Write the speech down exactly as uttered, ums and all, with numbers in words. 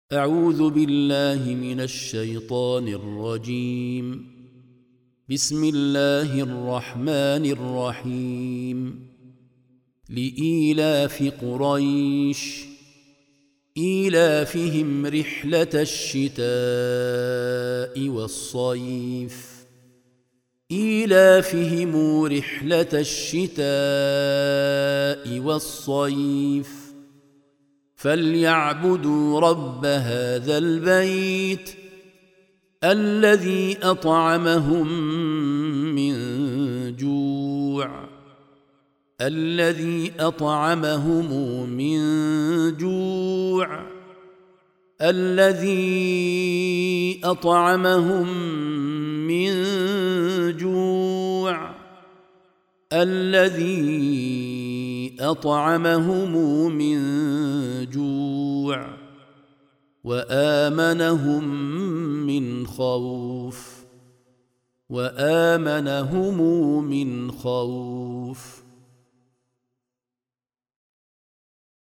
أعوذ بالله من الشيطان الرجيم. بسم الله الرحمن الرحيم. لإيلاف قريش إيلافهم رحلة الشتاء والصيف إيلافهم رحلة الشتاء والصيف فليعبدوا رب هذا البيت الذي أطعمهم من جوع الذي أطعمهم من جوع الذي أطعمهم من جوع الذي أطعمهم من جوع وآمنهم من خوف وآمنهم من خوف